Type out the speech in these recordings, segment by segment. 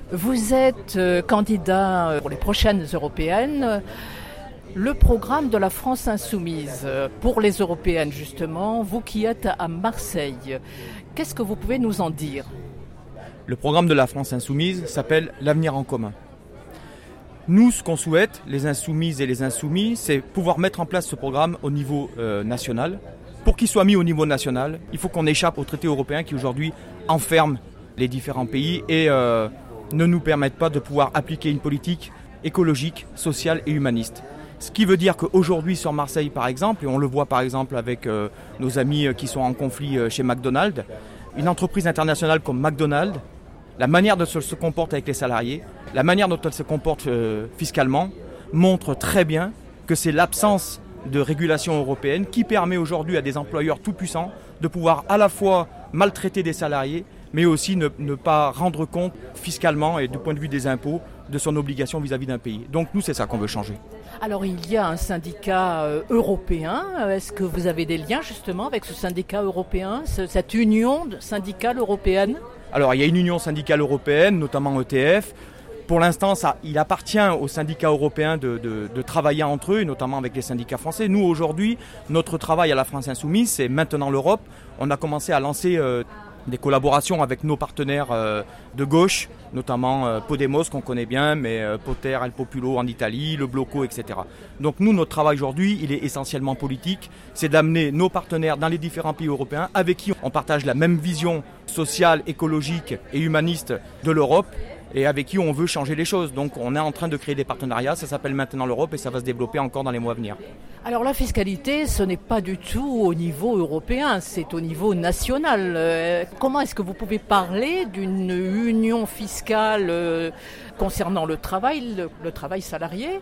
Vous êtes candidat pour les prochaines européennes. Le programme de la France insoumise pour les européennes, justement, vous qui êtes à Marseille, qu'est-ce que vous pouvez nous en dire ? Le programme de la France insoumise s'appelle « L'avenir en commun ». Nous, ce qu'on souhaite, les insoumises et les insoumis, c'est pouvoir mettre en place ce programme au niveau national. Pour qu'il soit mis au niveau national, il faut qu'on échappe aux traités européens qui aujourd'hui enferment les différents pays et ne nous permettent pas de pouvoir appliquer une politique écologique, sociale et humaniste. Ce qui veut dire qu'aujourd'hui sur Marseille par exemple, et on le voit par exemple avec nos amis qui sont en conflit chez McDonald's, une entreprise internationale comme McDonald's, la manière dont elle se comporte avec les salariés, la manière dont elle se comporte fiscalement, montre très bien que c'est l'absence de régulation européenne qui permet aujourd'hui à des employeurs tout puissants de pouvoir à la fois maltraiter des salariés, mais aussi ne pas rendre compte fiscalement et du point de vue des impôts de son obligation vis-à-vis d'un pays. Donc nous, c'est ça qu'on veut changer. Alors il y a un syndicat européen. Est-ce que vous avez des liens justement avec ce syndicat européen, cette union syndicale européenne ? Alors il y a une union syndicale européenne, notamment ETF. Pour l'instant, il appartient aux syndicats européens de travailler entre eux, et notamment avec les syndicats français. Nous, aujourd'hui, notre travail à la France Insoumise, c'est maintenant l'Europe. On a commencé à lancer des collaborations avec nos partenaires de gauche, notamment Podemos, qu'on connaît bien, mais Poter, El Populo en Italie, le Bloco, etc. Donc nous, notre travail aujourd'hui, il est essentiellement politique. C'est d'amener nos partenaires dans les différents pays européens avec qui on partage la même vision sociale, écologique et humaniste de l'Europe, et avec qui on veut changer les choses. Donc on est en train de créer des partenariats, ça s'appelle maintenant l'Europe et ça va se développer encore dans les mois à venir. Alors la fiscalité, ce n'est pas du tout au niveau européen, c'est au niveau national. Comment est-ce que vous pouvez parler d'une union fiscale concernant le travail salarié,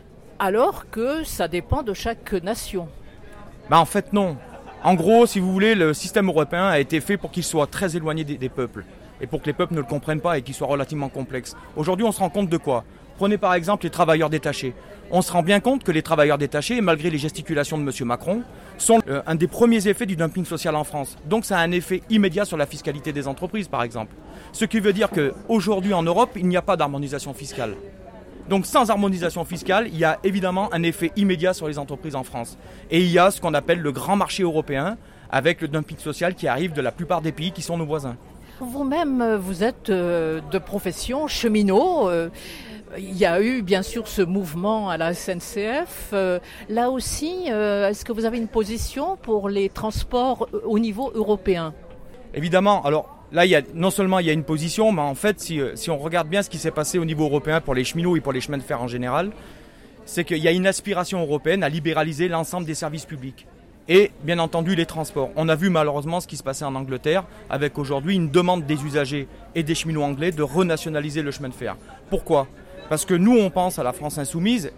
alors que ça dépend de chaque nation ? En fait non. En gros, si vous voulez, le système européen a été fait pour qu'il soit très éloigné des peuples. Et pour que les peuples ne le comprennent pas et qu'il soit relativement complexe. Aujourd'hui, on se rend compte de quoi ? Prenez par exemple les travailleurs détachés. On se rend bien compte que les travailleurs détachés, malgré les gesticulations de M. Macron, sont un des premiers effets du dumping social en France. Donc ça a un effet immédiat sur la fiscalité des entreprises, par exemple. Ce qui veut dire qu'aujourd'hui en Europe, il n'y a pas d'harmonisation fiscale. Donc sans harmonisation fiscale, il y a évidemment un effet immédiat sur les entreprises en France. Et il y a ce qu'on appelle le grand marché européen, avec le dumping social qui arrive de la plupart des pays qui sont nos voisins. Vous-même, vous êtes de profession cheminot. Il y a eu bien sûr ce mouvement à la SNCF. Là aussi, est-ce que vous avez une position pour les transports au niveau européen ? Évidemment. Alors là, non seulement il y a une position, mais en fait, si on regarde bien ce qui s'est passé au niveau européen pour les cheminots et pour les chemins de fer en général, c'est qu'il y a une aspiration européenne à libéraliser l'ensemble des services publics. Et bien entendu les transports. On a vu malheureusement ce qui se passait en Angleterre avec aujourd'hui une demande des usagers et des cheminots anglais de renationaliser le chemin de fer. Pourquoi ? Parce que nous on pense à la France insoumise,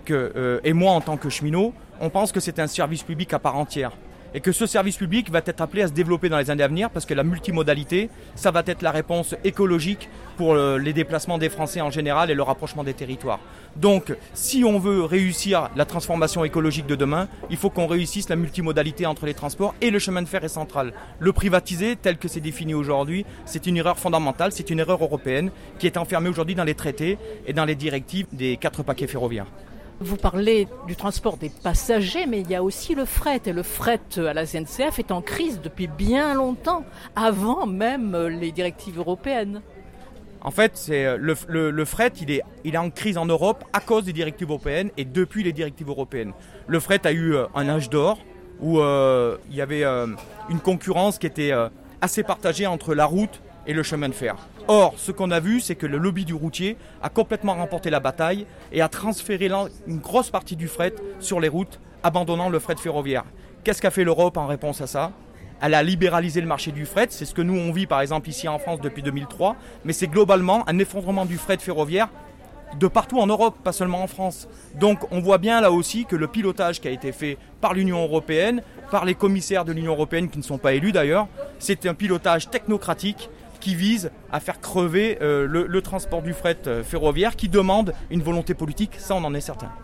et moi en tant que cheminot, on pense que c'est un service public à part entière. Et que ce service public va être appelé à se développer dans les années à venir parce que la multimodalité, ça va être la réponse écologique pour les déplacements des Français en général et le rapprochement des territoires. Donc, si on veut réussir la transformation écologique de demain, il faut qu'on réussisse la multimodalité entre les transports et le chemin de fer est central. Le privatiser, tel que c'est défini aujourd'hui, c'est une erreur fondamentale, c'est une erreur européenne qui est enfermée aujourd'hui dans les traités et dans les directives des 4 paquets ferroviaires. Vous parlez du transport des passagers, mais il y a aussi le fret. Et le fret à la SNCF est en crise depuis bien longtemps, avant même les directives européennes. En fait, le fret, il est en crise en Europe à cause des directives européennes et depuis les directives européennes. Le fret a eu un âge d'or où il y avait une concurrence qui était assez partagée entre la route et le chemin de fer. Or, ce qu'on a vu, c'est que le lobby du routier a complètement remporté la bataille et a transféré une grosse partie du fret sur les routes, abandonnant le fret ferroviaire. Qu'est-ce qu'a fait l'Europe en réponse à ça ? Elle a libéralisé le marché du fret, c'est ce que nous on vit par exemple ici en France depuis 2003, mais c'est globalement un effondrement du fret ferroviaire de partout en Europe, pas seulement en France. Donc on voit bien là aussi que le pilotage qui a été fait par l'Union européenne, par les commissaires de l'Union européenne qui ne sont pas élus d'ailleurs, c'est un pilotage technocratique qui vise à faire crever le transport du fret ferroviaire, qui demande une volonté politique, ça on en est certain.